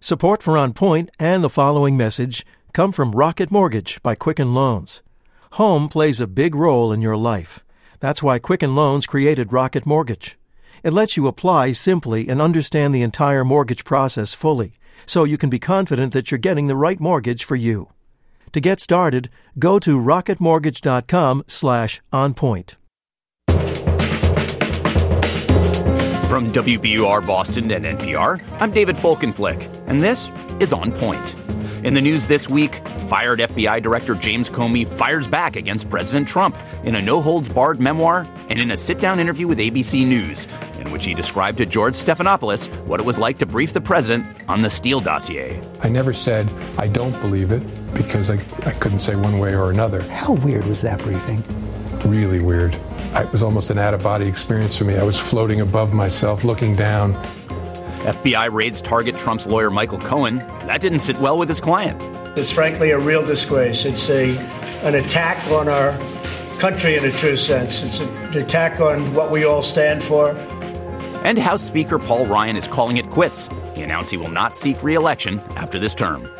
Support for On Point and the following message come from Rocket Mortgage by Quicken Loans. Home plays a big role in your life. That's why Quicken Loans created Rocket Mortgage. It lets you apply simply and understand the entire mortgage process fully, so you can be confident that you're getting the right mortgage for you. To get started, go to rocketmortgage.com/onpoint. From WBUR Boston and NPR, I'm David Folkenflik, and this is On Point. In the news this week, fired FBI Director James Comey fires back against President Trump in a no-holds-barred memoir and in a sit-down interview with ABC News, in which he described to George Stephanopoulos what it was like to brief the president on the Steele dossier. I never said I don't believe it because I couldn't say one way or another. How weird was that briefing? Really weird. It was almost an out-of-body experience for me. I was floating above myself, looking down. FBI raids target Trump's lawyer Michael Cohen. That didn't sit well with his client. It's frankly a real disgrace. It's an attack on our country in a true sense. It's an attack on what we all stand for. And House Speaker Paul Ryan is calling it quits. He announced he will not seek re-election after this term.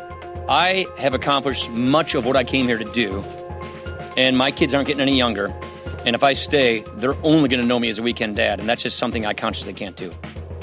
I have accomplished much of what I came here to do, and my kids aren't getting any younger. And if I stay, they're only going to know me as a weekend dad, and that's just something I consciously can't do.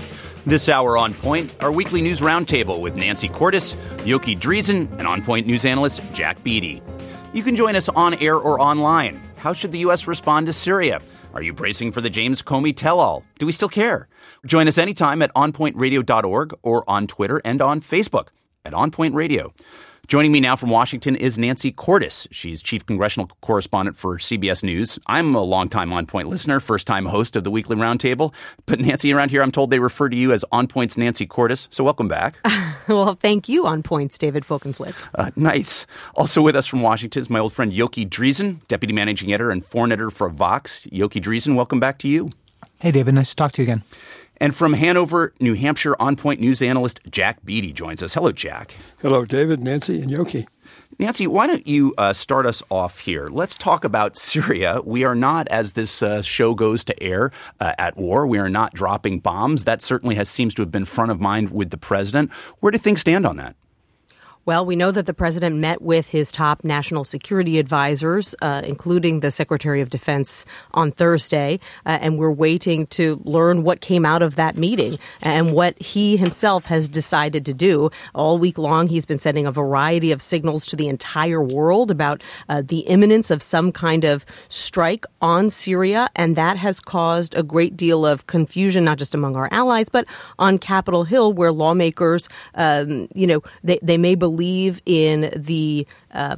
This hour On Point, our weekly news roundtable with Nancy Cordes, Yoki Dreesen, and On Point news analyst Jack Beatty. You can join us on air or online. How should the U.S. respond to Syria? Are you bracing for the James Comey tell-all? Do we still care? Join us anytime at onpointradio.org or on Twitter and on Facebook at On Point Radio. Joining me now from Washington is Nancy Cordes. She's chief congressional correspondent for CBS News. I'm a longtime On Point listener, first-time host of the Weekly Roundtable. But Nancy, around here I'm told they refer to you as On Point's Nancy Cordes, so welcome back. Well, thank you, On Point's David Folkenflik. Nice. Also with us from Washington is my old friend Yoki Dreesen, deputy managing editor and foreign editor for Vox. Yoki Dreesen, welcome back to you. Hey, David. Nice to talk to you again. And from Hanover, New Hampshire, On Point news analyst Jack Beatty joins us. Hello, Jack. Hello, David, Nancy, and Yoki. Nancy, why don't you start us off here? Let's talk about Syria. We are not, as this show goes to air, at war. We are not dropping bombs. That certainly seems to have been front of mind with the president. Where do things stand on that? Well, we know that the president met with his top national security advisors, including the Secretary of Defense, on Thursday, and we're waiting to learn what came out of that meeting and what he himself has decided to do. All week long, he's been sending a variety of signals to the entire world about the imminence of some kind of strike on Syria, and that has caused a great deal of confusion, not just among our allies, but on Capitol Hill, where lawmakers, they may believe in the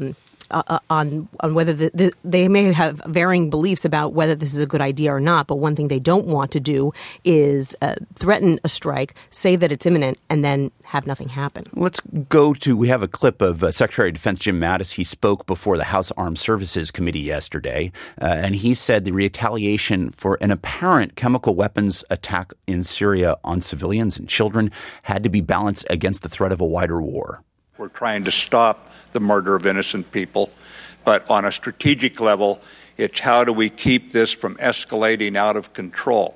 on whether they may have varying beliefs about whether this is a good idea or not. But one thing they don't want to do is threaten a strike, say that it's imminent, and then have nothing happen. Let's we have a clip of Secretary of Defense Jim Mattis. He spoke before the House Armed Services Committee yesterday, and he said the retaliation for an apparent chemical weapons attack in Syria on civilians and children had to be balanced against the threat of a wider war. We're trying to stop the murder of innocent people. But on a strategic level, it's how do we keep this from escalating out of control,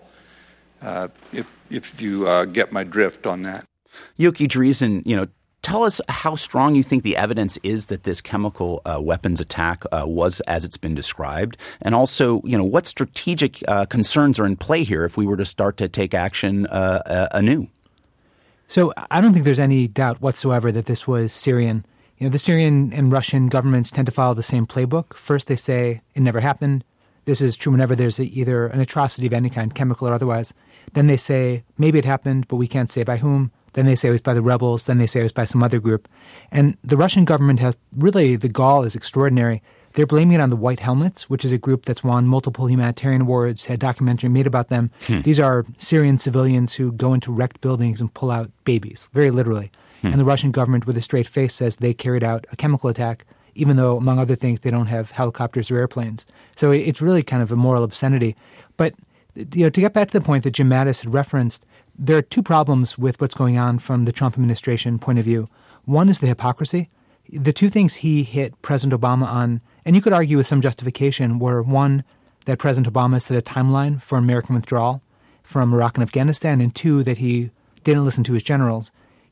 if you get my drift on that. Yoki Dreesen, tell us how strong you think the evidence is that this chemical weapons attack was as it's been described. And also, what strategic concerns are in play here if we were to start to take action anew? So I don't think there's any doubt whatsoever that this was Syrian. The Syrian and Russian governments tend to follow the same playbook. First, they say it never happened. This is true whenever there's either an atrocity of any kind, chemical or otherwise. Then they say maybe it happened, but we can't say by whom. Then they say it was by the rebels. Then they say it was by some other group. And the Russian government has really, the gall is extraordinary. They're blaming it on the White Helmets, which is a group that's won multiple humanitarian awards, had a documentary made about them. These are Syrian civilians who go into wrecked buildings and pull out babies, very literally. And the Russian government, with a straight face, says they carried out a chemical attack, even though, among other things, they don't have helicopters or airplanes. So it's really kind of a moral obscenity. But to get back to the point that Jim Mattis had referenced, there are two problems with what's going on from the Trump administration point of view. One is the hypocrisy. The two things he hit President Obama on, and you could argue with some justification, were one, that President Obama set a timeline for American withdrawal from Iraq and Afghanistan, and two, that he didn't listen to his generals.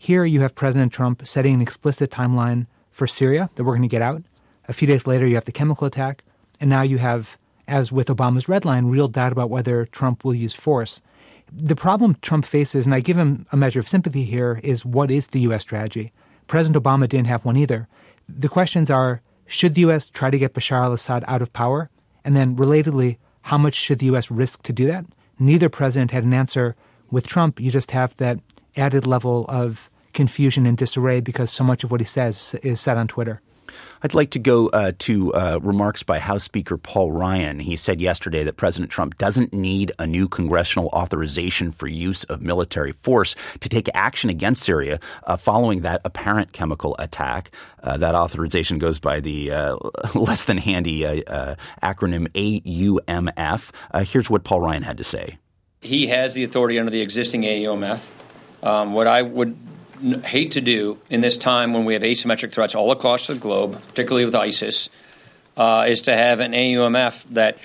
Here you have President Trump setting an explicit timeline for Syria that we're going to get out. A few days later, you have the chemical attack. And now you have, as with Obama's red line, real doubt about whether Trump will use force. The problem Trump faces, and I give him a measure of sympathy here, is what is the U.S. strategy? President Obama didn't have one either. The questions are, should the U.S. try to get Bashar al-Assad out of power? And then, relatedly, how much should the U.S. risk to do that? Neither president had an answer. With Trump, you just have that added level of confusion and disarray because so much of what he says is said on Twitter. I'd like to go to remarks by House Speaker Paul Ryan. He said yesterday that President Trump doesn't need a new congressional authorization for use of military force to take action against Syria following that apparent chemical attack. That authorization goes by the less than handy acronym AUMF. Here's what Paul Ryan had to say. He has the authority under the existing AUMF. What I would hate to do in this time when we have asymmetric threats all across the globe, particularly with ISIS, is to have an AUMF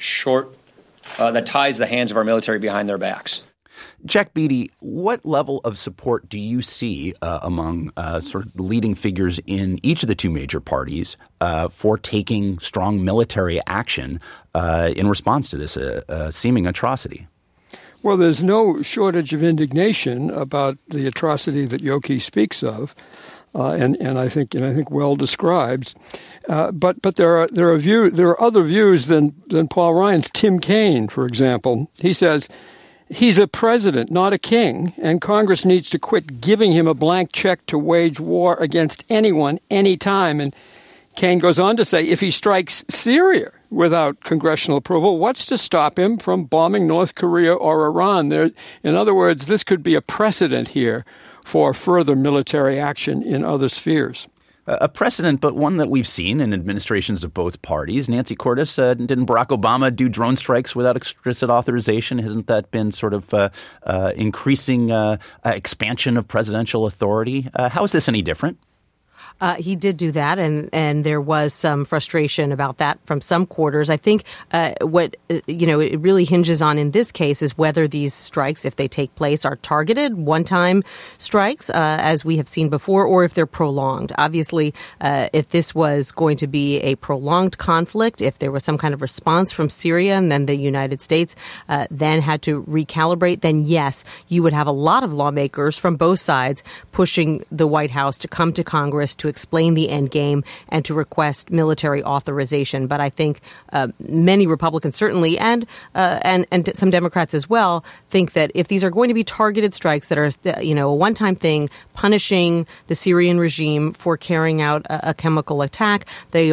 that ties the hands of our military behind their backs. Jack Beatty, what level of support do you see among sort of leading figures in each of the two major parties for taking strong military action in response to this seeming atrocity? Well, there's no shortage of indignation about the atrocity that Yoki speaks of, and I think well described. But there are other views than Paul Ryan's. Tim Kaine, for example, he says he's a president, not a king, and Congress needs to quit giving him a blank check to wage war against anyone, anytime. And Kaine goes on to say, if he strikes Syria without congressional approval, what's to stop him from bombing North Korea or Iran? In other words, this could be a precedent here for further military action in other spheres. A precedent, but one that we've seen in administrations of both parties. Nancy Cordes, didn't Barack Obama do drone strikes without explicit authorization? Hasn't that been sort of increasing expansion of presidential authority? How is this any different? He did do that, and there was some frustration about that from some quarters. I think what it really hinges on in this case is whether these strikes, if they take place, are targeted one-time strikes, as we have seen before, or if they're prolonged. Obviously, if this was going to be a prolonged conflict, if there was some kind of response from Syria and then the United States then had to recalibrate, then yes, you would have a lot of lawmakers from both sides pushing the White House to come to Congress to explain the end game and to request military authorization. But I think many Republicans certainly and some Democrats as well think that if these are going to be targeted strikes that are a one-time thing, punishing the Syrian regime for carrying out a chemical attack, they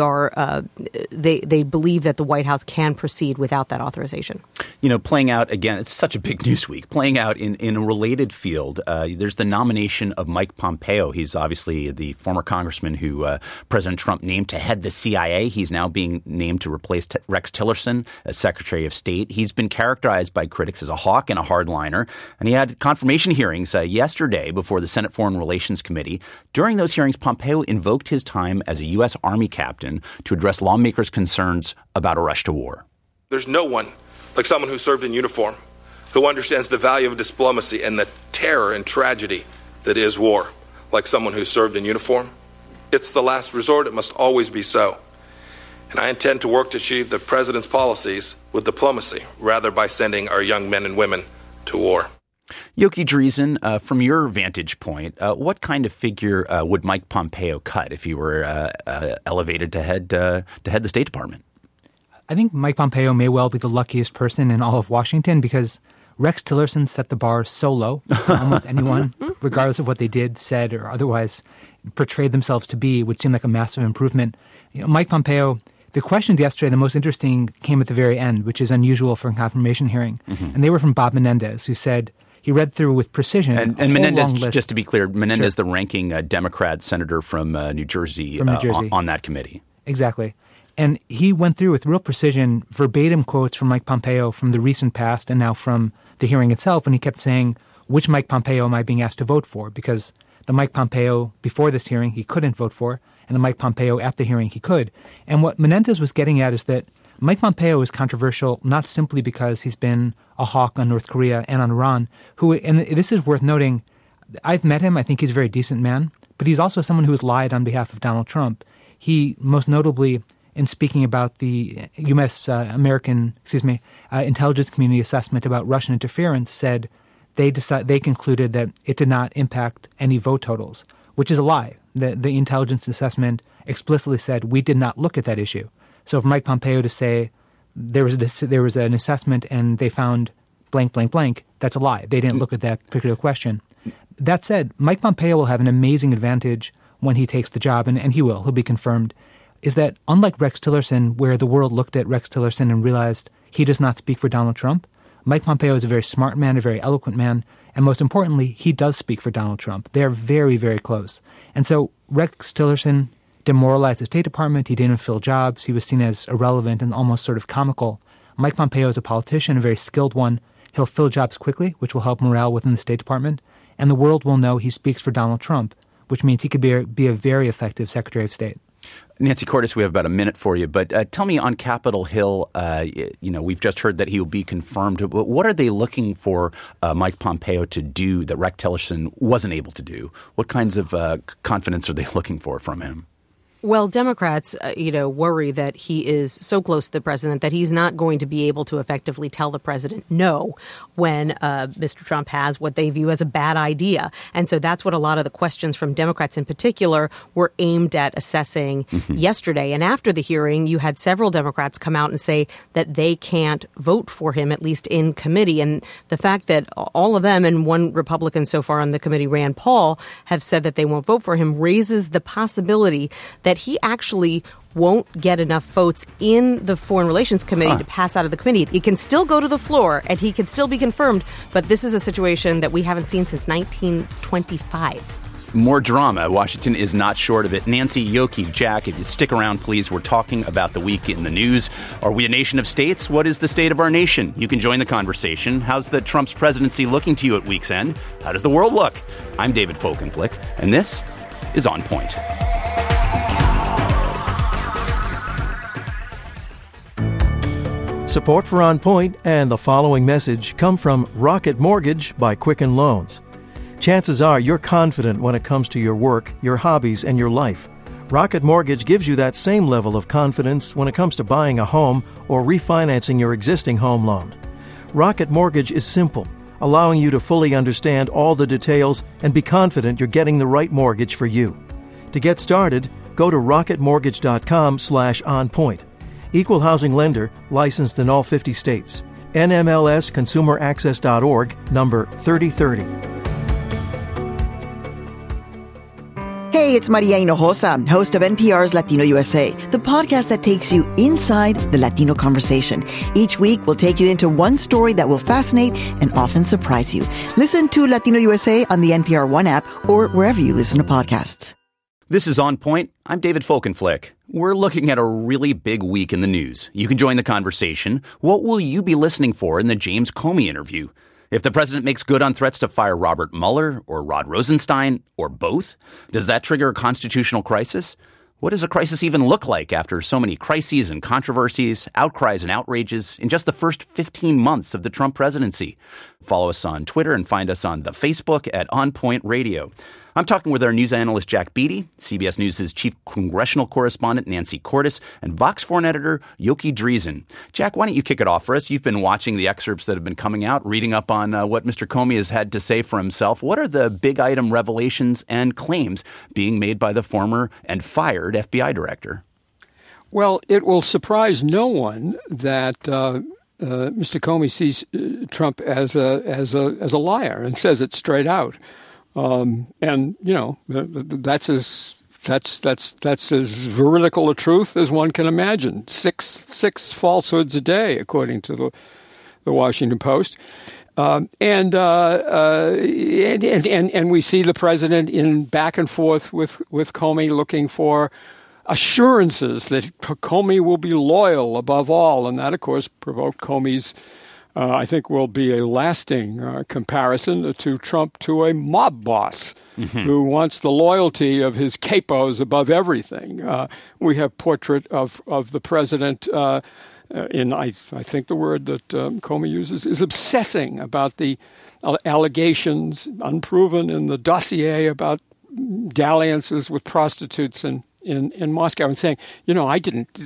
believe that the White House can proceed without that authorization. Playing out again, it's such a big news week. Playing out in a related field, there's the nomination of Mike Pompeo. He's obviously the former congressman who President Trump named to head the CIA. He's now being named to replace Rex Tillerson as Secretary of State. He's been characterized by critics as a hawk and a hardliner, and he had confirmation hearings yesterday before the Senate Foreign Relations Committee. During those hearings, Pompeo invoked his time as a U.S. Army captain to address lawmakers' concerns about a rush to war. There's no one like someone who served in uniform, who understands the value of diplomacy and the terror and tragedy that is war, like someone who served in uniform. It's the last resort. It must always be so. And I intend to work to achieve the president's policies with diplomacy, rather by sending our young men and women to war. Yoki Dreesen, from your vantage point, what kind of figure would Mike Pompeo cut if he were elevated to head the State Department? I think Mike Pompeo may well be the luckiest person in all of Washington because Rex Tillerson set the bar so low. Almost anyone, regardless of what they did, said, or otherwise portrayed themselves to be, would seem like a massive improvement. Mike Pompeo, the questions yesterday, the most interesting came at the very end, which is unusual for a confirmation hearing. Mm-hmm. And they were from Bob Menendez, who said he read through with precision and Menendez, just to be clear, Menendez, sure, the ranking Democrat senator from New Jersey, on that committee. Exactly. And he went through with real precision verbatim quotes from Mike Pompeo from the recent past and now from the hearing itself. And he kept saying, which Mike Pompeo am I being asked to vote for? Because the Mike Pompeo before this hearing he couldn't vote for, and the Mike Pompeo at the hearing he could. And what Menendez was getting at is that Mike Pompeo is controversial not simply because he's been a hawk on North Korea and on Iran, and this is worth noting, I've met him. I think he's a very decent man, but he's also someone who has lied on behalf of Donald Trump. He, most notably, in speaking about the U.S. Intelligence Community assessment about Russian interference, said they concluded that it did not impact any vote totals, which is a lie. The intelligence assessment explicitly said we did not look at that issue. So for Mike Pompeo to say there was an assessment and they found blank, blank, blank, that's a lie. They didn't look at that particular question. That said, Mike Pompeo will have an amazing advantage when he takes the job, and he'll be confirmed, is that unlike Rex Tillerson, where the world looked at Rex Tillerson and realized he does not speak for Donald Trump, Mike Pompeo is a very smart man, a very eloquent man, and most importantly, he does speak for Donald Trump. They're very, very close. And so Rex Tillerson demoralized the State Department. He didn't fill jobs. He was seen as irrelevant and almost sort of comical. Mike Pompeo is a politician, a very skilled one. He'll fill jobs quickly, which will help morale within the State Department. And the world will know he speaks for Donald Trump, which means he could be a very effective Secretary of State. Nancy Cordes, we have about a minute for you, but tell me on Capitol Hill, we've just heard that he will be confirmed. What are they looking for Mike Pompeo to do that Rex Tillerson wasn't able to do? What kinds of confidence are they looking for from him? Well, Democrats, worry that he is so close to the president that he's not going to be able to effectively tell the president no when Mr. Trump has what they view as a bad idea. And so that's what a lot of the questions from Democrats in particular were aimed at assessing yesterday. And after the hearing, you had several Democrats come out and say that they can't vote for him, at least in committee. And the fact that all of them and one Republican so far on the committee, Rand Paul, have said that they won't vote for him raises the possibility that he actually won't get enough votes in the Foreign Relations Committee to pass out of the committee. It can still go to the floor and he can still be confirmed, but this is a situation that we haven't seen since 1925. More drama. Washington is not short of it. Nancy, Yoki, Jack, if you stick around, please. We're talking about the week in the news. Are we a nation of states? What is the state of our nation? You can join the conversation. How's the Trump's presidency looking to you at week's end? How does the world look? I'm David Folkenflik, and this is On Point. Support for On Point and the following message come from Rocket Mortgage by Quicken Loans. Chances are you're confident when it comes to your work, your hobbies, and your life. Rocket Mortgage gives you that same level of confidence when it comes to buying a home or refinancing your existing home loan. Rocket Mortgage is simple, allowing you to fully understand all the details and be confident you're getting the right mortgage for you. To get started, go to rocketmortgage.com/onpoint. Equal housing lender, licensed in all 50 states. NMLS-ConsumerAccess.org, number 3030. Hey, it's Maria Hinojosa, host of NPR's Latino USA, the podcast that takes you inside the Latino conversation. Each week, we'll take you into one story that will fascinate and often surprise you. Listen to Latino USA on the NPR One app or wherever you listen to podcasts. This is On Point. I'm David Folkenflik. We're looking at a really big week in the news. You can join the conversation. What will you be listening for in the James Comey interview? If the president makes good on threats to fire Robert Mueller or Rod Rosenstein or both, does that trigger a constitutional crisis? What does a crisis even look like after so many crises and controversies, outcries and outrages in just the first 15 months of the Trump presidency? Follow us on Twitter and find us on the Facebook at On Point Radio. I'm talking with our news analyst, Jack Beatty, CBS News' chief congressional correspondent, Nancy Cordes, and Vox Foreign editor, Yoki Dreesen. Jack, why don't you kick it off for us? You've been watching the excerpts that have been coming out, reading up on what Mr. Comey has had to say for himself. What are the big item revelations and claims being made by the former and fired FBI director? Well, it will surprise no one that Mr. Comey sees Trump as a liar and says it straight out. And you know, that's as veridical a truth as one can imagine. Six falsehoods a day, according to the Washington Post. And we see the president in back and forth with Comey, looking for assurances that Comey will be loyal above all, and that, of course, provoked Comey's. I think will be a lasting comparison to Trump to a mob boss who wants the loyalty of his capos above everything. We have portrait of the president I think the word that Comey uses is obsessing about the allegations, unproven in the dossier about dalliances with prostitutes in Moscow, and saying, do I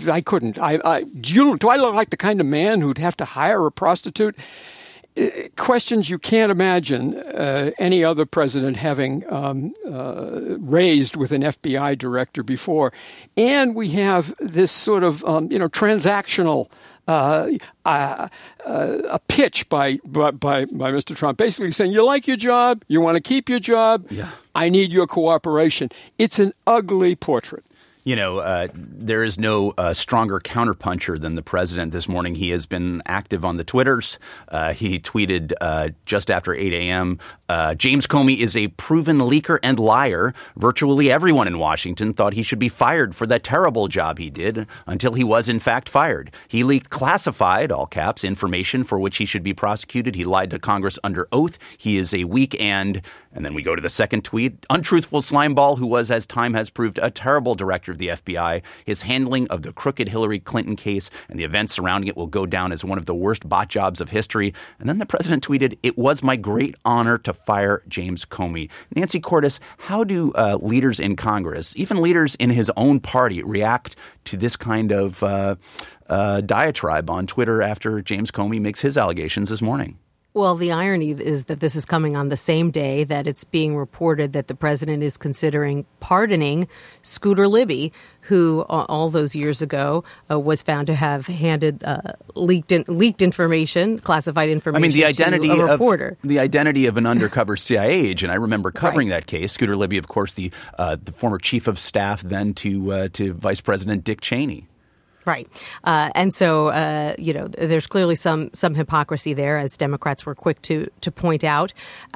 look like the kind of man who'd have to hire a prostitute? Questions you can't imagine any other president having raised with an FBI director before. And we have this sort of, transactional a pitch by Mr. Trump, basically saying, you like your job, you want to keep your job, I need your cooperation. It's an ugly portrait. There is no stronger counterpuncher than the president this morning. He has been active on the Twitters. He tweeted just after 8 a.m., James Comey is a proven leaker and liar. Virtually everyone in Washington thought he should be fired for the terrible job he did until he was, in fact, fired. He leaked classified, all caps, information for which he should be prosecuted. He lied to Congress under oath. He is a weak and then we go to the second tweet, untruthful slimeball who was, as time has proved, a terrible director of the FBI. His handling of the crooked Hillary Clinton case and the events surrounding it will go down as one of the worst bot jobs of history. And then the president tweeted, it was my great honor to fire James Comey. Nancy Cordes, how do leaders in Congress, even leaders in his own party, react to this kind of diatribe on Twitter after James Comey makes his allegations this morning? Well, the irony is that this is coming on the same day that it's being reported that the president is considering pardoning Scooter Libby, who all those years ago was found to have handed leaked information, classified information to a reporter. The identity of an undercover CIA agent. I remember covering that case. Scooter Libby, of course, the former chief of staff then to Vice President Dick Cheney. Right. And so, there's clearly some hypocrisy there, as Democrats were quick to point out.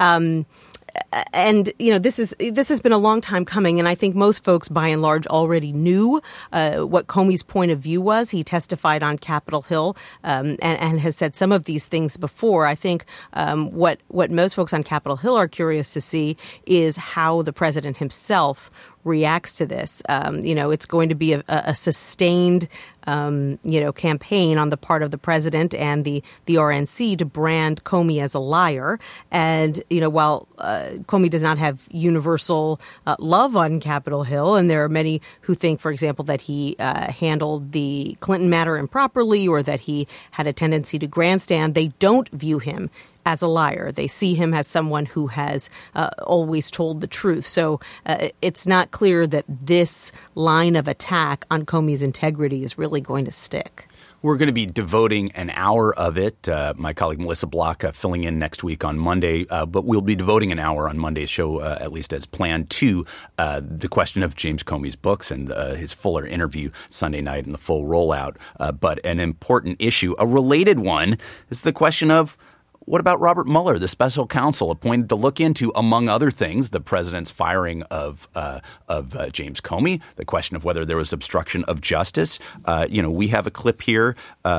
And, this has been a long time coming, and I think most folks, by and large, already knew what Comey's point of view was. He testified on Capitol Hill and has said some of these things before. I think what most folks on Capitol Hill are curious to see is how the president himself reacts to this. It's going to be a sustained, campaign on the part of the president and the RNC to brand Comey as a liar. And, while Comey does not have universal love on Capitol Hill, and there are many who think, for example, that he handled the Clinton matter improperly or that he had a tendency to grandstand, they don't view him as a liar. They see him as someone who has always told the truth. So it's not clear that this line of attack on Comey's integrity is really going to stick. We're going to be devoting an hour of it. My colleague Melissa Block filling in next week on Monday. But we'll be devoting an hour on Monday's show, at least as planned, to the question of James Comey's books and his fuller interview Sunday night and the full rollout. But an important issue, a related one, is the question of, what about Robert Mueller, the special counsel appointed to look into, among other things, the president's firing of James Comey, the question of whether there was obstruction of justice? We have a clip here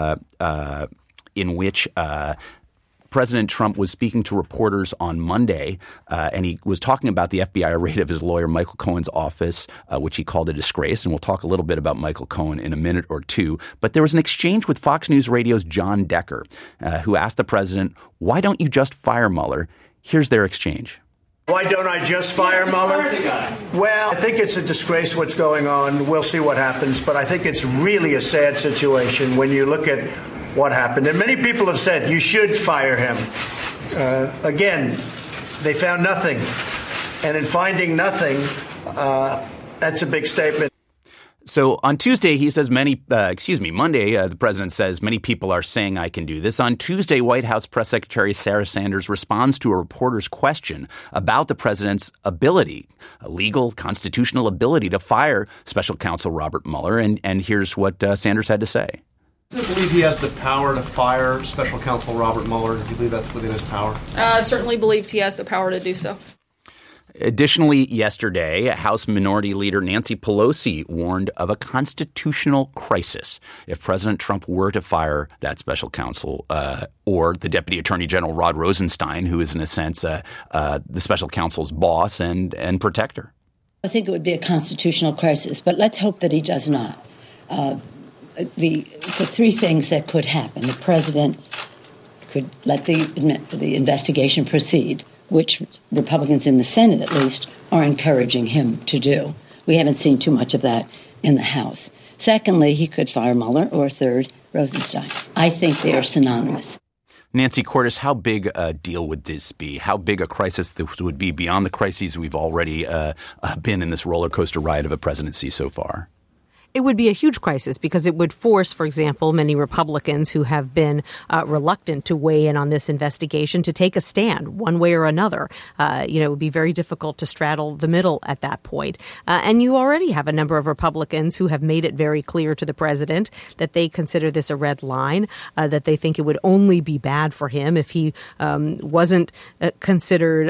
in which President Trump was speaking to reporters on Monday, and he was talking about the FBI raid of his lawyer Michael Cohen's office, which he called a disgrace. And we'll talk a little bit about Michael Cohen in a minute or two. But there was an exchange with Fox News Radio's John Decker, who asked the president, why don't you just fire Mueller? Here's their exchange. Why don't I just fire Mueller? Well, I think it's a disgrace what's going on. We'll see what happens. But I think it's really a sad situation when you look at what happened. And many people have said you should fire him. Again, they found nothing. And in finding nothing, that's a big statement. So on Tuesday, he says Monday, the president says many people are saying I can do this. On Tuesday, White House Press Secretary Sarah Sanders responds to a reporter's question about the president's ability, a legal constitutional ability to fire special counsel Robert Mueller. And here's what Sanders had to say. Does he believe he has the power to fire special counsel Robert Mueller? Does he believe that's within his power? Certainly believes he has the power to do so. Additionally, yesterday, House Minority Leader Nancy Pelosi warned of a constitutional crisis if President Trump were to fire that special counsel or the Deputy Attorney General Rod Rosenstein, who is in a sense the special counsel's boss and protector. I think it would be a constitutional crisis, but let's hope that he does not. the three things that could happen. The president could let the investigation proceed, which Republicans in the Senate, at least, are encouraging him to do. We haven't seen too much of that in the House. Secondly, he could fire Mueller, or third, Rosenstein. I think they are synonymous. Nancy Cordes, how big a deal would this be? How big a crisis this would be beyond the crises we've already been in this roller coaster ride of a presidency so far? It would be a huge crisis because it would force, for example, many Republicans who have been reluctant to weigh in on this investigation to take a stand one way or another. It would be very difficult to straddle the middle at that point. And you already have a number of Republicans who have made it very clear to the president that they consider this a red line, that they think it would only be bad for him if he wasn't considered,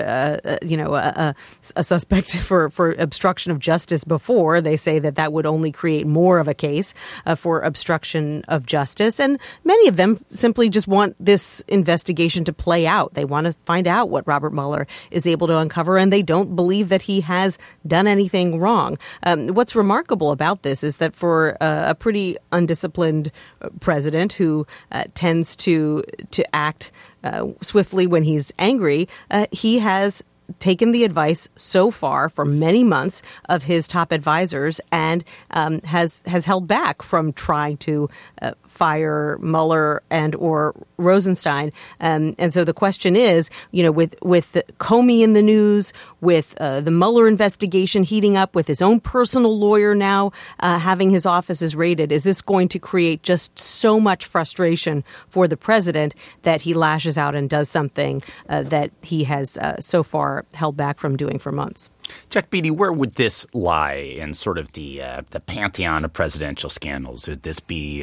a suspect for obstruction of justice before. They say that would only create more of a case for obstruction of justice. And many of them simply just want this investigation to play out. They want to find out what Robert Mueller is able to uncover, and they don't believe that he has done anything wrong. What's remarkable about this is that for a pretty undisciplined president who tends to act swiftly when he's angry, he has taken the advice so far for many months of his top advisors and has held back from trying to fire Mueller and or Rosenstein. And so the question is, with Comey in the news, with the Mueller investigation heating up, with his own personal lawyer now having his offices raided, is this going to create just so much frustration for the president that he lashes out and does something that he has so far held back from doing for months? Jack Beatty, where would this lie in sort of the pantheon of presidential scandals? Would this be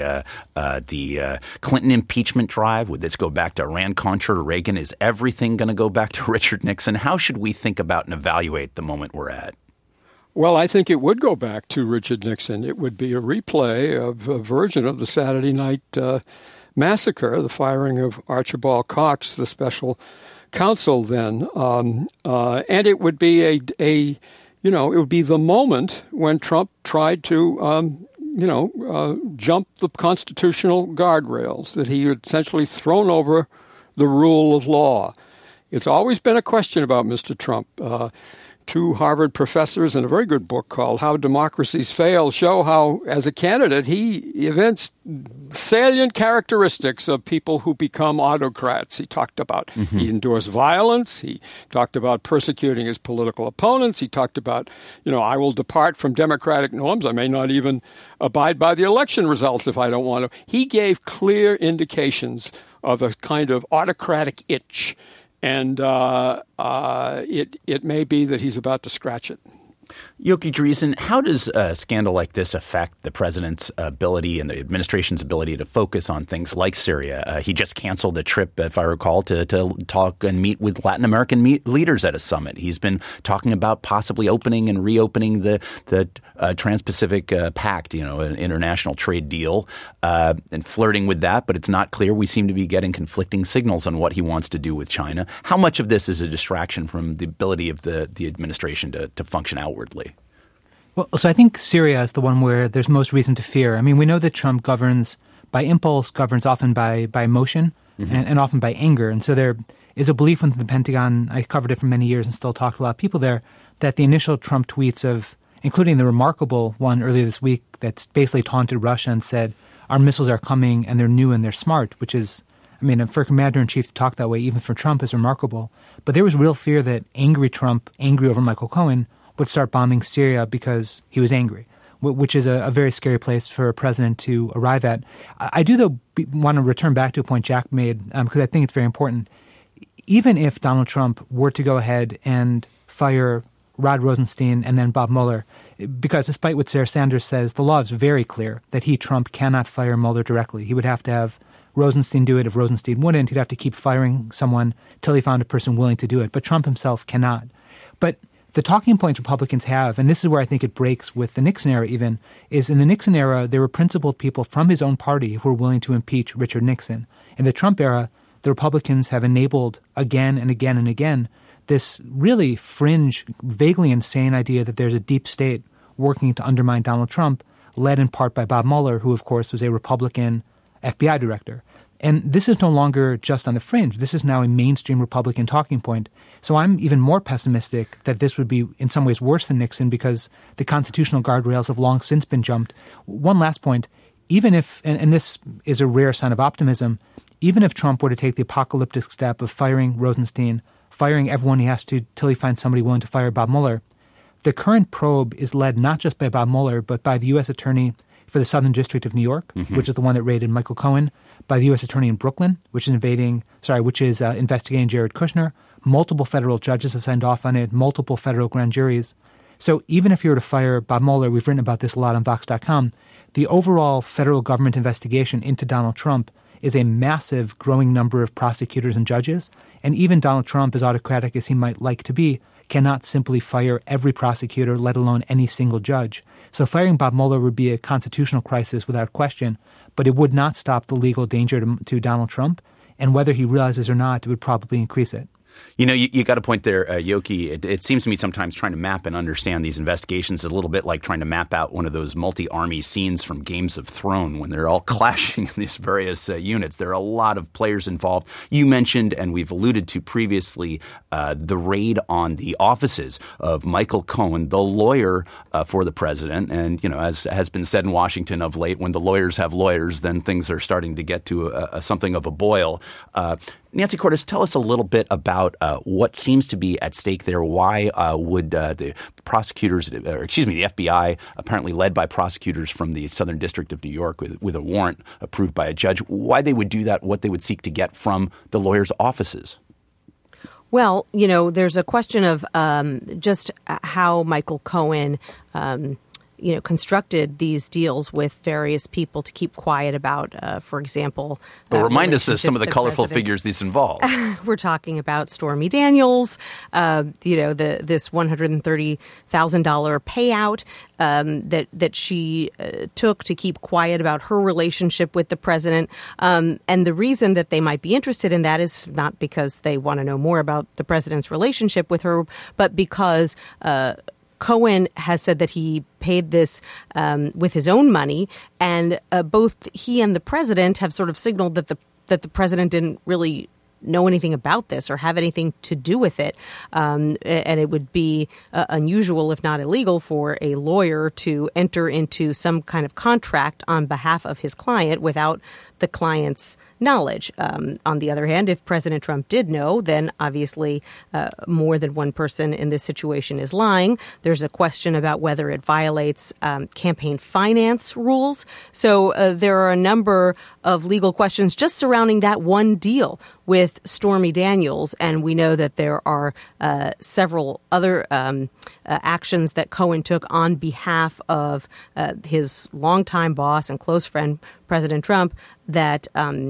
the Clinton impeachment drive? Would this go back to Iran-Contra, to Reagan? Is everything going to go back to Richard Nixon? How should we think about and evaluate the moment we're at? Well, I think it would go back to Richard Nixon. It would be a replay of a version of the Saturday night massacre, the firing of Archibald Cox, the special counsel then, and it would be it would be the moment when Trump tried to, jump the constitutional guardrails, that he had essentially thrown over the rule of law. It's always been a question about Mr. Trump. Two Harvard professors in a very good book called How Democracies Fail show how, as a candidate, he evinced salient characteristics of people who become autocrats. He talked about he endorsed violence. He talked about persecuting his political opponents. He talked about, I will depart from democratic norms. I may not even abide by the election results if I don't want to. He gave clear indications of a kind of autocratic itch. And it may be that he's about to scratch it. Yoki Dreesen, how does a scandal like this affect the president's ability and the administration's ability to focus on things like Syria? He just canceled a trip, if I recall, to talk and meet with Latin American leaders at a summit. He's been talking about possibly opening and reopening the Trans-Pacific Pact, an international trade deal, and flirting with that. But it's not clear. We seem to be getting conflicting signals on what he wants to do with China. How much of this is a distraction from the ability of the administration to function outwardly? Well, so I think Syria is the one where there's most reason to fear. I mean, we know that Trump governs by impulse, governs often by emotion, and often by anger. And so there is a belief within the Pentagon, I covered it for many years and still talk to a lot of people there, that the initial Trump tweets including the remarkable one earlier this week that's basically taunted Russia and said, our missiles are coming and they're new and they're smart, which is, for a commander-in-chief to talk that way, even for Trump, is remarkable. But there was real fear that angry Trump, angry over Michael Cohen, would start bombing Syria because he was angry, which is a very scary place for a president to arrive at. I do, though, want to return back to a point Jack made, because I think it's very important. Even if Donald Trump were to go ahead and fire Rod Rosenstein and then Bob Mueller, because despite what Sarah Sanders says, the law is very clear that Trump, cannot fire Mueller directly. He would have to have Rosenstein do it. If Rosenstein wouldn't, he'd have to keep firing someone till he found a person willing to do it. But Trump himself cannot. But the talking points Republicans have, and this is where I think it breaks with the Nixon era even, is in the Nixon era, there were principled people from his own party who were willing to impeach Richard Nixon. In the Trump era, the Republicans have enabled again and again and again this really fringe, vaguely insane idea that there's a deep state working to undermine Donald Trump, led in part by Bob Mueller, who, of course, was a Republican FBI director. And this is no longer just on the fringe. This is now a mainstream Republican talking point. So I'm even more pessimistic that this would be in some ways worse than Nixon because the constitutional guardrails have long since been jumped. One last point, even if, and this is a rare sign of optimism, even if Trump were to take the apocalyptic step of firing Rosenstein, firing everyone he has to till he finds somebody willing to fire Bob Mueller, the current probe is led not just by Bob Mueller, but by the U.S. Attorney for the Southern District of New York, which is the one that raided Michael Cohen, by the U.S. Attorney in Brooklyn, which is investigating Jared Kushner. Multiple federal judges have signed off on it, multiple federal grand juries. So even if you were to fire Bob Mueller, we've written about this a lot on Vox.com, the overall federal government investigation into Donald Trump is a massive growing number of prosecutors and judges. And even Donald Trump, as autocratic as he might like to be, cannot simply fire every prosecutor, let alone any single judge. So firing Bob Mueller would be a constitutional crisis without question, but it would not stop the legal danger to Donald Trump. And whether he realizes or not, it would probably increase it. You know, you got a point there, Yoki. It seems to me sometimes trying to map and understand these investigations is a little bit like trying to map out one of those multi-army scenes from Games of Thrones when they're all clashing in these various units. There are a lot of players involved. You mentioned, and we've alluded to previously, the raid on the offices of Michael Cohen, the lawyer for the president. And, you know, as has been said in Washington of late, when the lawyers have lawyers, then things are starting to get to something of a boil. Nancy Cordes, tell us a little bit about what seems to be at stake there. Why would the FBI, apparently led by prosecutors from the Southern District of New York with a warrant approved by a judge, why they would do that, what they would seek to get from the lawyers' offices? Well, you know, there's a question of just how Michael Cohen constructed these deals with various people to keep quiet about, for example. Remind us of some of the colorful figures these involve. We're talking about Stormy Daniels, this $130,000 payout that she took to keep quiet about her relationship with the president. And the reason that they might be interested in that is not because they want to know more about the president's relationship with her, but because Cohen has said that he paid this with his own money, and both he and the president have sort of signaled that the president didn't really know anything about this or have anything to do with it. And it would be unusual, if not illegal, for a lawyer to enter into some kind of contract on behalf of his client without the client's knowledge. On the other hand, if President Trump did know, then obviously more than one person in this situation is lying. There's a question about whether it violates campaign finance rules. So there are a number of legal questions just surrounding that one deal with Stormy Daniels. And we know that there are several other actions that Cohen took on behalf of his longtime boss and close friend, President Trump, that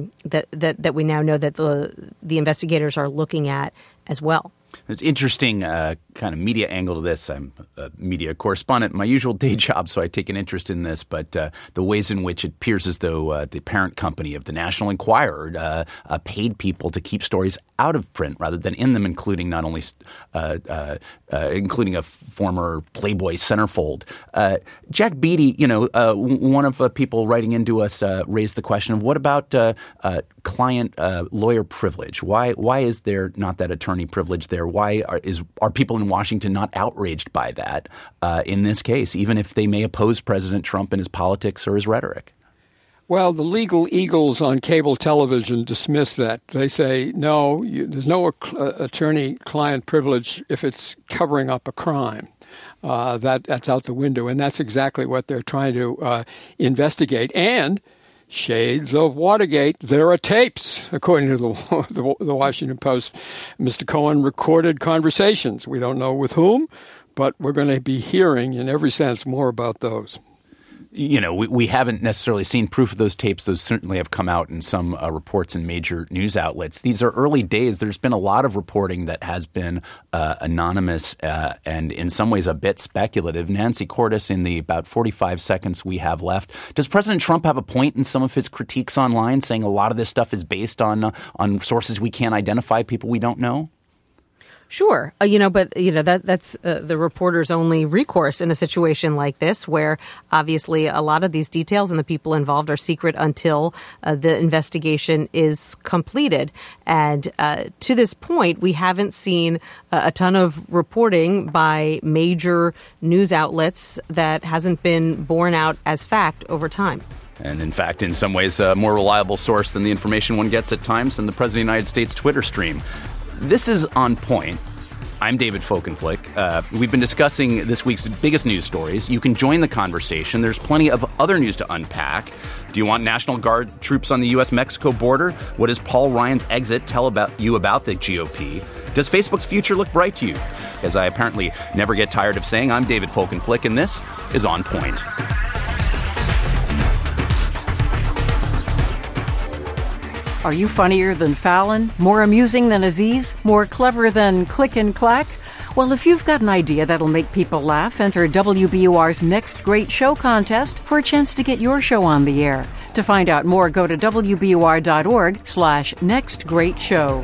we now know that the investigators are looking at as well. It's interesting kind of media angle to this. I'm a media correspondent in my usual day job, so I take an interest in this. But the ways in which it appears as though the parent company of the National Enquirer paid people to keep stories out of print rather than in them, including not only including a former Playboy centerfold. Jack Beatty, one of people writing into us raised the question of what about client lawyer privilege? Why is there not that attorney privilege there? Why are people in Washington not outraged by that in this case, even if they may oppose President Trump and his politics or his rhetoric? Well, the legal eagles on cable television dismiss that. They say, no, there's no attorney-client privilege if it's covering up a crime. That's out the window, and that's exactly what they're trying to investigate. And shades of Watergate, there are tapes, according to the Washington Post. Mr. Cohen recorded conversations. We don't know with whom, but we're going to be hearing, in every sense, more about those. We haven't necessarily seen proof of those tapes. Those certainly have come out in some reports in major news outlets. These are early days. There's been a lot of reporting that has been anonymous and in some ways a bit speculative. Nancy Cordes, in the about 45 seconds we have left, does President Trump have a point in some of his critiques online saying a lot of this stuff is based on sources we can't identify, people we don't know? Sure. But that's the reporter's only recourse in a situation like this, where obviously a lot of these details and the people involved are secret until the investigation is completed. And to this point, we haven't seen a ton of reporting by major news outlets that hasn't been borne out as fact over time. And in fact, in some ways, a more reliable source than the information one gets at times in the President of the United States Twitter stream. This is On Point. I'm David Folkenflik. We've been discussing this week's biggest news stories. You can join the conversation. There's plenty of other news to unpack. Do you want National Guard troops on the U.S.-Mexico border? What does Paul Ryan's exit tell you about the GOP? Does Facebook's future look bright to you? As I apparently never get tired of saying, I'm David Folkenflik, and this is On Point. Are you funnier than Fallon? More amusing than Aziz? More clever than Click and Clack? Well, if you've got an idea that'll make people laugh, enter WBUR's Next Great Show contest for a chance to get your show on the air. To find out more, go to WBUR.org/nextgreatshow.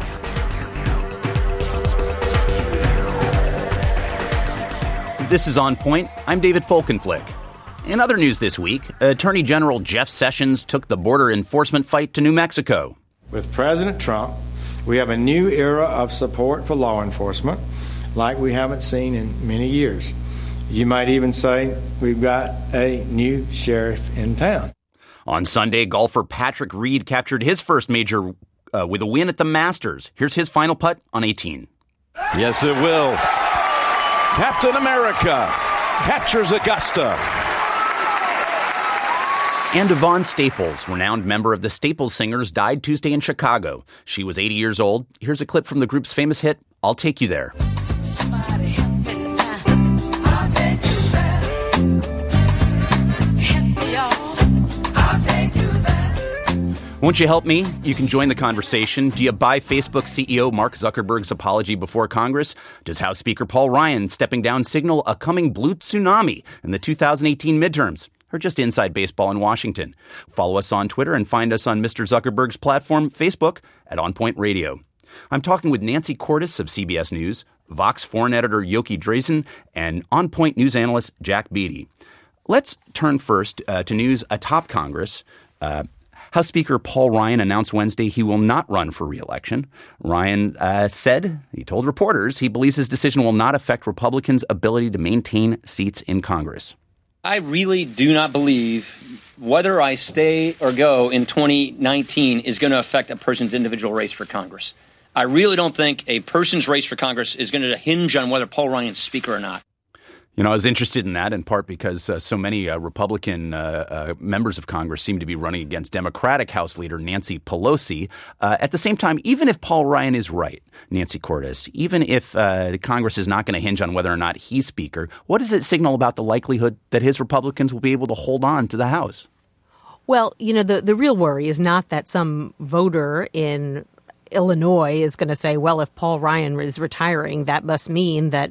This is On Point. I'm David Folkenflik. In other news this week, Attorney General Jeff Sessions took the border enforcement fight to New Mexico. With President Trump, we have a new era of support for law enforcement like we haven't seen in many years. You might even say we've got a new sheriff in town. On Sunday, golfer Patrick Reed captured his first major with a win at the Masters. Here's his final putt on 18. Yes, it will. Captain America captures Augusta. And Yvonne Staples, renowned member of the Staples Singers, died Tuesday in Chicago. She was 80 years old. Here's a clip from the group's famous hit, I'll Take You There. Somebody help me now. I'll take you there. Help me, y'all. I'll take you there. Won't you help me? You can join the conversation. Do you buy Facebook CEO Mark Zuckerberg's apology before Congress? Does House Speaker Paul Ryan stepping down signal a coming blue tsunami in the 2018 midterms? Or just inside baseball in Washington? Follow us on Twitter and find us on Mr. Zuckerberg's platform, Facebook, at On Point Radio. I'm talking with Nancy Cordes of CBS News, Vox foreign editor Yoki Dreesen, and On Point news analyst Jack Beatty. Let's turn first to news atop Congress. House Speaker Paul Ryan announced Wednesday he will not run for re-election. Ryan he told reporters he believes his decision will not affect Republicans' ability to maintain seats in Congress. I really do not believe whether I stay or go in 2019 is going to affect a person's individual race for Congress. I really don't think a person's race for Congress is going to hinge on whether Paul Ryan's speaker or not. You know, I was interested in that in part because so many Republican members of Congress seem to be running against Democratic House Leader Nancy Pelosi. At the same time, even if Paul Ryan is right, Nancy Cordes, even if Congress is not going to hinge on whether or not he's speaker, what does it signal about the likelihood that his Republicans will be able to hold on to the House? Well, you know, the real worry is not that some voter in Illinois is going to say, well, if Paul Ryan is retiring, that must mean that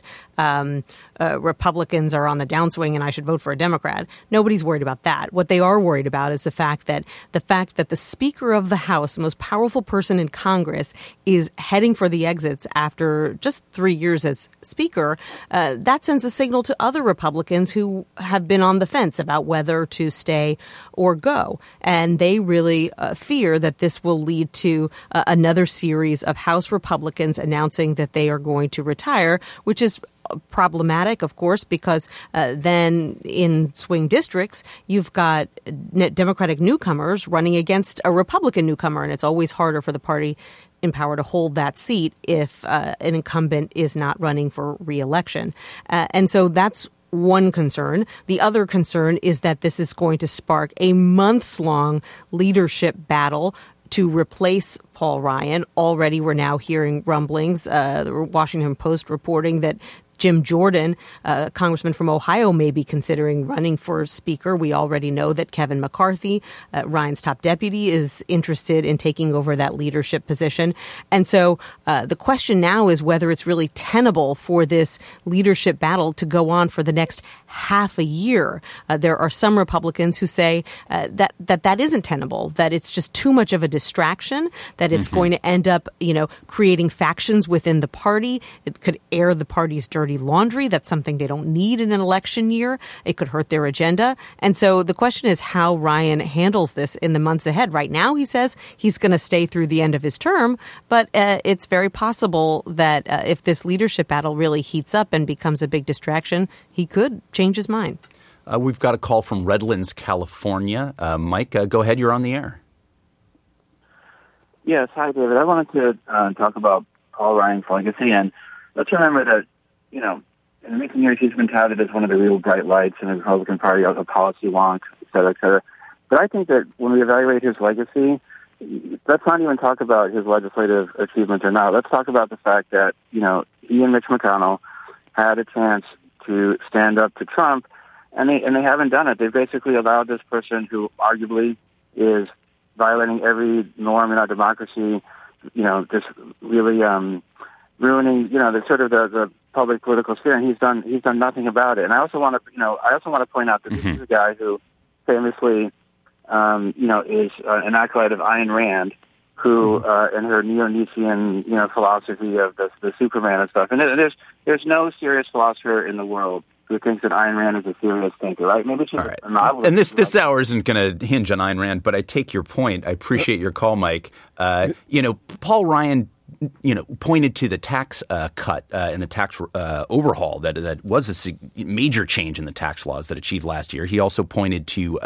Republicans are on the downswing and I should vote for a Democrat. Nobody's worried about that. What they are worried about is the fact that the Speaker of the House, the most powerful person in Congress, is heading for the exits after just 3 years as Speaker. That sends a signal to other Republicans who have been on the fence about whether to stay or go. And they really fear that this will lead to another series of House Republicans announcing that they are going to retire, which is problematic, of course, because then in swing districts, you've got Democratic newcomers running against a Republican newcomer, and it's always harder for the party in power to hold that seat if an incumbent is not running for re-election. And so that's one concern. The other concern is that this is going to spark a months-long leadership battle to replace Paul Ryan. Already we're now hearing rumblings, the Washington Post reporting that Jim Jordan, congressman from Ohio, may be considering running for speaker. We already know that Kevin McCarthy, Ryan's top deputy, is interested in taking over that leadership position. And so the question now is whether it's really tenable for this leadership battle to go on for the next half a year. There are some Republicans who say that isn't tenable, that it's just too much of a distraction, that it's going to end up, creating factions within the party. It could air the party's dirty laundry. That's something they don't need in an election year. It could hurt their agenda. And so the question is how Ryan handles this in the months ahead. Right now, he says he's going to stay through the end of his term, but it's very possible that if this leadership battle really heats up and becomes a big distraction, he could change his mind. We've got a call from Redlands, California. Mike, go ahead. You're on the air. Yes. Hi, David. I wanted to talk about Paul Ryan's legacy. And let's remember that, in recent years, he's been touted as one of the real bright lights in the Republican Party, a policy wonk, et cetera, et cetera. But I think that when we evaluate his legacy, let's not even talk about his legislative achievements or not. Let's talk about the fact that, he and Mitch McConnell had a chance to stand up to Trump, and they haven't done it. They've basically allowed this person who arguably is violating every norm in our democracy, just really ruining, the sort of the public political sphere, and he's done nothing about it. And I also want to point out that this is a guy who famously, is an acolyte of Ayn Rand, who and her neo-Nietzschean, philosophy of the Superman and stuff. And there's no serious philosopher in the world who thinks that Ayn Rand is a serious thinker, right? Maybe she's a novelist. And this hour isn't going to hinge on Ayn Rand, but I take your point. I appreciate your call, Mike. Paul Ryan pointed to the tax cut and the tax overhaul that was a major change in the tax laws that achieved last year. He also pointed to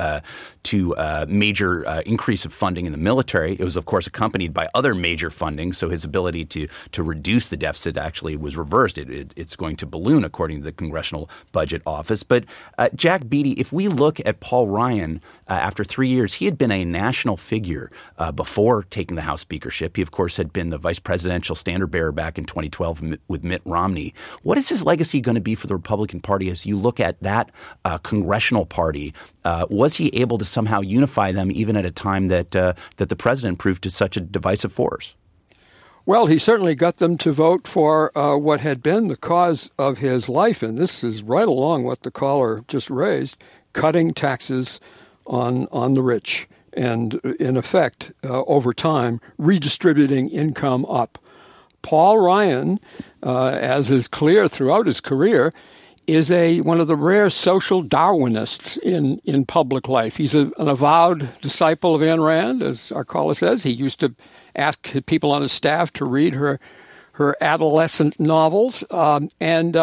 major increase of funding in the military. It was, of course, accompanied by other major funding, so his ability to reduce the deficit actually was reversed. It's going to balloon, according to the Congressional Budget Office. But Jack Beatty, if we look at Paul Ryan, after 3 years, he had been a national figure before taking the House speakership. He, of course, had been the vice presidential standard bearer back in 2012 with Mitt Romney. What is his legacy going to be for the Republican Party as you look at that congressional party? Was he able to somehow unify them even at a time that the president proved to such a divisive force? Well, he certainly got them to vote for what had been the cause of his life, and this is right along what the caller just raised, cutting taxes on the rich and, in effect, over time, redistributing income up. Paul Ryan, as is clear throughout his career, is one of the rare social Darwinists in public life. He's an avowed disciple of Ayn Rand, as our caller says. He used to ask people on his staff to read her adolescent novels, and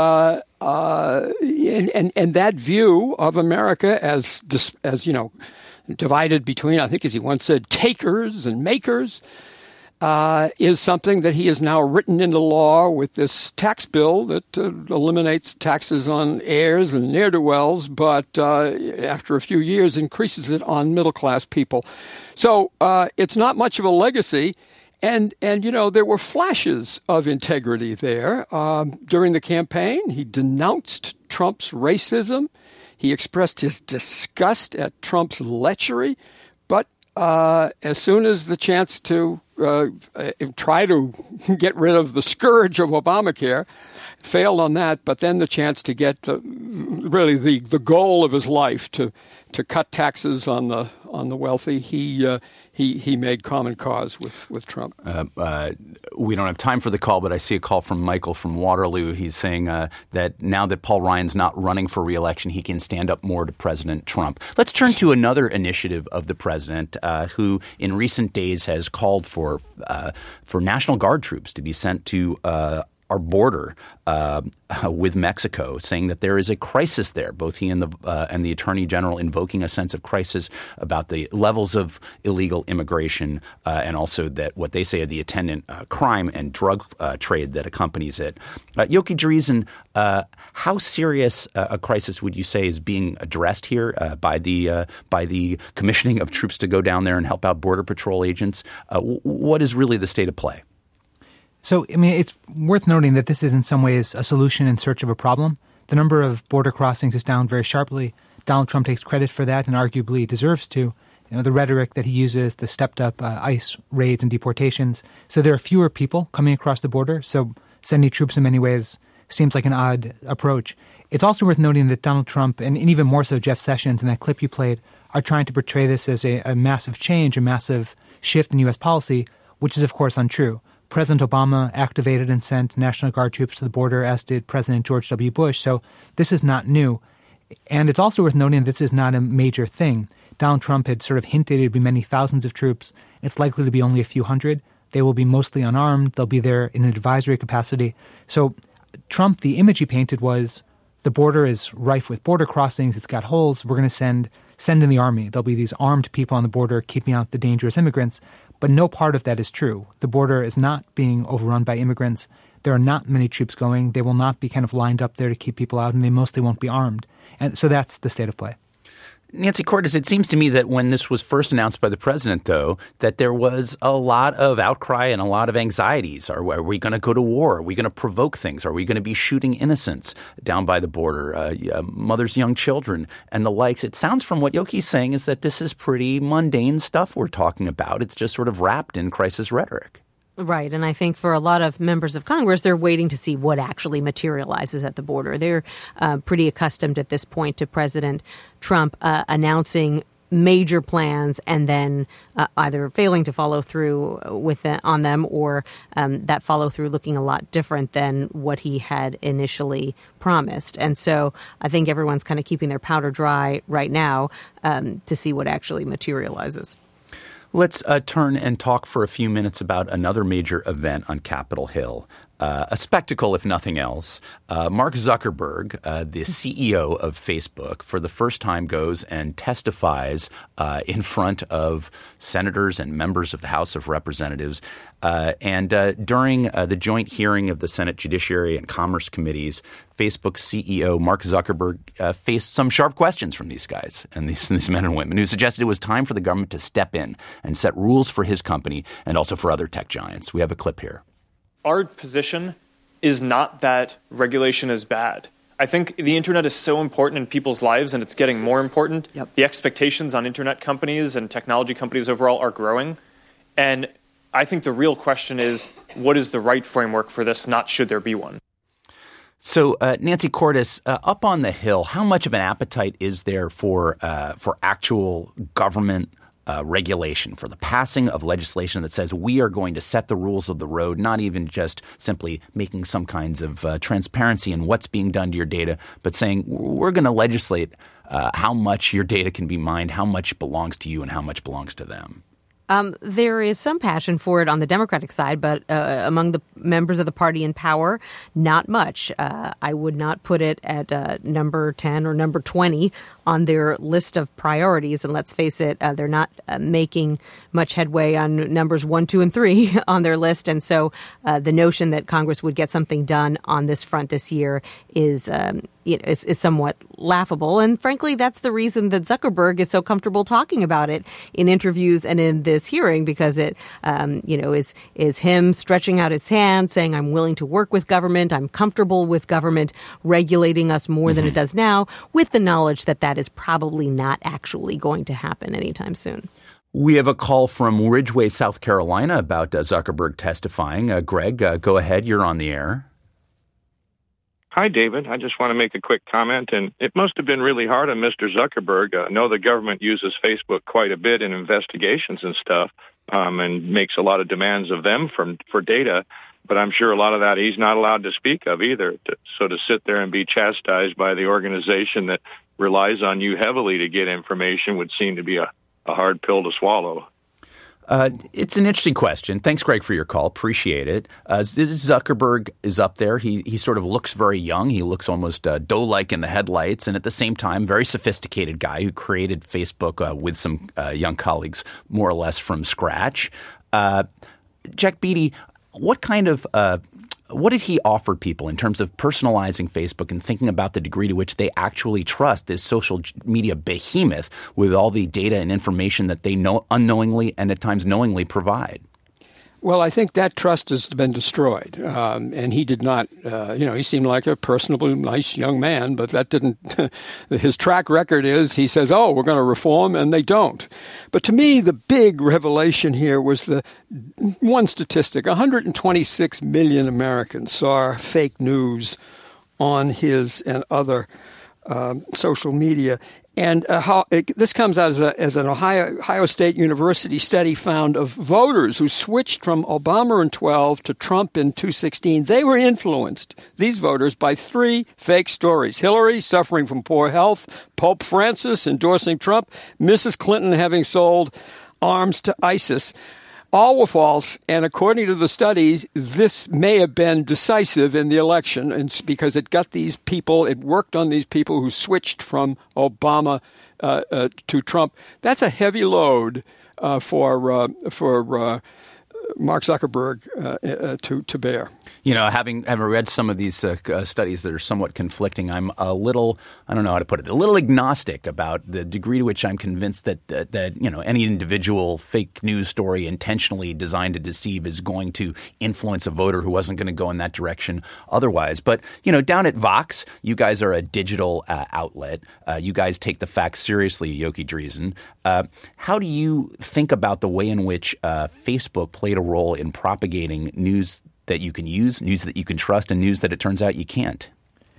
that view of America as divided between, I think, as he once said, takers and makers, is something that he has now written into law with this tax bill that eliminates taxes on heirs and ne'er-do-wells, but after a few years increases it on middle-class people. So it's not much of a legacy. And there were flashes of integrity there. During the campaign, he denounced Trump's racism. He expressed his disgust at Trump's lechery. But as soon as the chance to try to get rid of the scourge of Obamacare failed on that, but then the chance to get the goal of his life to cut taxes on the wealthy, he made common cause with Trump. We don't have time for the call, but I see a call from Michael from Waterloo. He's saying that now that Paul Ryan's not running for re-election, he can stand up more to President Trump. Let's turn to another initiative of the president, who in recent days has called for National Guard troops to be sent to our border with Mexico, saying that there is a crisis there. Both he and the Attorney General invoking a sense of crisis about the levels of illegal immigration and also that what they say are the attendant crime and drug trade that accompanies it. Yoki Dreesen, how serious a crisis would you say is being addressed here by the commissioning of troops to go down there and help out Border Patrol agents? What is really the state of play? So, I mean, it's worth noting that this is in some ways a solution in search of a problem. The number of border crossings is down very sharply. Donald Trump takes credit for that and arguably deserves to. The rhetoric that he uses, the stepped-up ICE raids and deportations. So there are fewer people coming across the border. So sending troops in many ways seems like an odd approach. It's also worth noting that Donald Trump, and even more so Jeff Sessions in that clip you played, are trying to portray this as a massive change, a massive shift in U.S. policy, which is, of course, untrue. President Obama activated and sent National Guard troops to the border, as did President George W. Bush. So this is not new. And it's also worth noting that this is not a major thing. Donald Trump had sort of hinted it would be many thousands of troops. It's likely to be only a few hundred. They will be mostly unarmed. They'll be there in an advisory capacity. So Trump, the image he painted was the border is rife with border crossings. It's got holes. We're going to send in the army. There'll be these armed people on the border keeping out the dangerous immigrants. But no part of that is true. The border is not being overrun by immigrants. There are not many troops going. They will not be kind of lined up there to keep people out, and they mostly won't be armed. And so that's the state of play. Nancy Cordes, it seems to me that when this was first announced by the president, though, that there was a lot of outcry and a lot of anxieties. Are we going to go to war? Are we going to provoke things? Are we going to be shooting innocents down by the border, mothers, young children, and the likes? It sounds from what Yoki's saying is that this is pretty mundane stuff we're talking about. It's just sort of wrapped in crisis rhetoric. Right. And I think for a lot of members of Congress, they're waiting to see what actually materializes at the border. They're pretty accustomed at this point to President Trump announcing major plans and then either failing to follow through on them or that follow through looking a lot different than what he had initially promised. And so I think everyone's kind of keeping their powder dry right now to see what actually materializes. Let's turn and talk for a few minutes about another major event on Capitol Hill. A spectacle, if nothing else. Mark Zuckerberg, the CEO of Facebook, for the first time goes and testifies in front of senators and members of the House of Representatives. And during the joint hearing of the Senate Judiciary and Commerce Committees, Facebook's CEO Mark Zuckerberg faced some sharp questions from these guys and these men and women who suggested it was time for the government to step in and set rules for his company and also for other tech giants. We have a clip here. Our position is not that regulation is bad. I think the internet is so important in people's lives, and it's getting more important. Yep. The expectations on internet companies and technology companies overall are growing. And I think the real question is, what is the right framework for this, not should there be one? So, Nancy Cordes, up on the Hill, how much of an appetite is there for actual government regulation, for the passing of legislation that says we are going to set the rules of the road, not even just simply making some kinds of transparency in what's being done to your data, but saying we're going to legislate how much your data can be mined, how much belongs to you and how much belongs to them? There is some passion for it on the Democratic side, but among the members of the party in power, not much. I would not put it at number 10 or number 20 on their list of priorities. And let's face it, they're not making much headway on numbers 1, 2, and 3 on their list. And so the notion that Congress would get something done on this front this year is somewhat laughable. And frankly, that's the reason that Zuckerberg is so comfortable talking about it in interviews and in this hearing, because it, is him stretching out his hand, saying, I'm willing to work with government. I'm comfortable with government regulating us more than it does now, with the knowledge that that is probably not actually going to happen anytime soon. We have a call from Ridgeway, South Carolina about Zuckerberg testifying. Greg, go ahead. You're on the air. Hi, David. I just want to make a quick comment. And it must have been really hard on Mr. Zuckerberg. I know the government uses Facebook quite a bit in investigations and stuff, and makes a lot of demands of them for data. But I'm sure a lot of that he's not allowed to speak of either. So to sit there and be chastised by the organization that relies on you heavily to get information would seem to be a hard pill to swallow. It's an interesting question. Thanks, Greg, for your call. Appreciate it. Zuckerberg is up there. He sort of looks very young. He looks almost doe-like in the headlights, and at the same time, very sophisticated guy who created Facebook with some young colleagues, more or less from scratch. Jack Beatty, what did he offer people in terms of personalizing Facebook and thinking about the degree to which they actually trust this social media behemoth with all the data and information that they unknowingly and at times knowingly provide? Well, I think that trust has been destroyed, and he did not. He seemed like a personable, nice young man, but that didn't. His track record is he says, "Oh, we're going to reform," and they don't. But to me, the big revelation here was the one statistic: 126 million Americans saw fake news on his and other social media. And this comes out as an Ohio State University study found of voters who switched from Obama in 2012 to Trump in 2016. They were influenced, these voters, by 3 fake stories. Hillary suffering from poor health, Pope Francis endorsing Trump, Mrs. Clinton having sold arms to ISIS. All were false, and according to the studies, this may have been decisive in the election, and because it got these people, it worked on these people who switched from Obama to Trump. That's a heavy load for Mark Zuckerberg to bear. Having read some of these studies that are somewhat conflicting, I'm a little, I don't know how to put it, a little agnostic about the degree to which I'm convinced that any individual fake news story intentionally designed to deceive is going to influence a voter who wasn't going to go in that direction otherwise. But, down at Vox, you guys are a digital outlet. You guys take the facts seriously, Yoki Dreesen. How do you think about the way in which Facebook played a role in propagating news that you can use, news that you can trust, and news that it turns out you can't?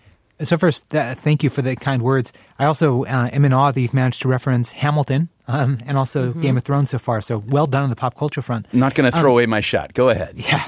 So first, thank you for the kind words. I also am in awe that you've managed to reference Hamilton and also Game of Thrones so far. So well done on the pop culture front. I'm not going to throw away my shot. Go ahead. Yeah.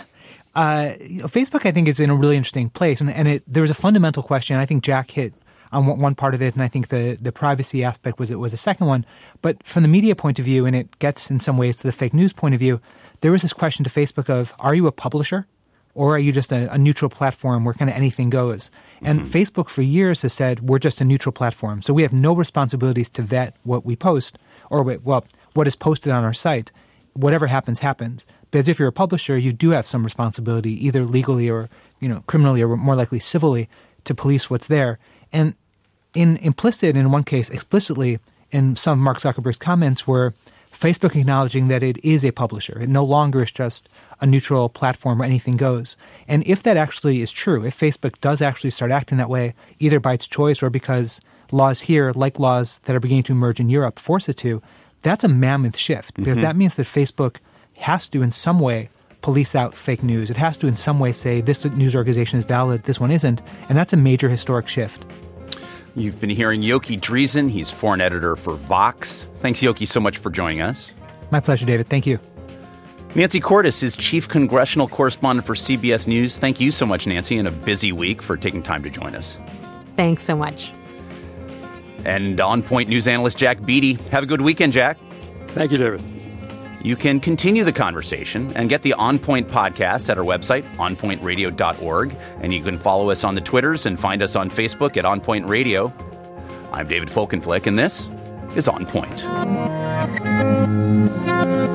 Facebook, I think, is in a really interesting place. And there was a fundamental question. I think Jack hit on one part of it, and I think the privacy aspect was a second one. But from the media point of view, and it gets in some ways to the fake news point of view, there was this question to Facebook of, are you a publisher? Or are you just a neutral platform where kind of anything goes? And Facebook for years has said, we're just a neutral platform. So we have no responsibilities to vet what we post or, what is posted on our site. Whatever happens, happens. Because if you're a publisher, you do have some responsibility, either legally or criminally or more likely civilly, to police what's there. And implicit, in one case, explicitly, in some of Mark Zuckerberg's comments were Facebook acknowledging that it is a publisher. It no longer is just a neutral platform where anything goes. And if that actually is true, if Facebook does actually start acting that way, either by its choice or because laws here, like laws that are beginning to emerge in Europe, force it to, that's a mammoth shift. Because that means that Facebook has to, in some way, police out fake news. It has to, in some way, say this news organization is valid, this one isn't. And that's a major historic shift. You've been hearing Yoki Dreesen. He's foreign editor for Vox. Thanks, Yoki, so much for joining us. My pleasure, David. Thank you. Nancy Cordes is chief congressional correspondent for CBS News. Thank you so much, Nancy, in a busy week for taking time to join us. Thanks so much. And On Point news analyst Jack Beatty. Have a good weekend, Jack. Thank you, David. You can continue the conversation and get the On Point podcast at our website, onpointradio.org. And you can follow us on the Twitters and find us on Facebook at On Point Radio. I'm David Folkenflik, and this is On Point.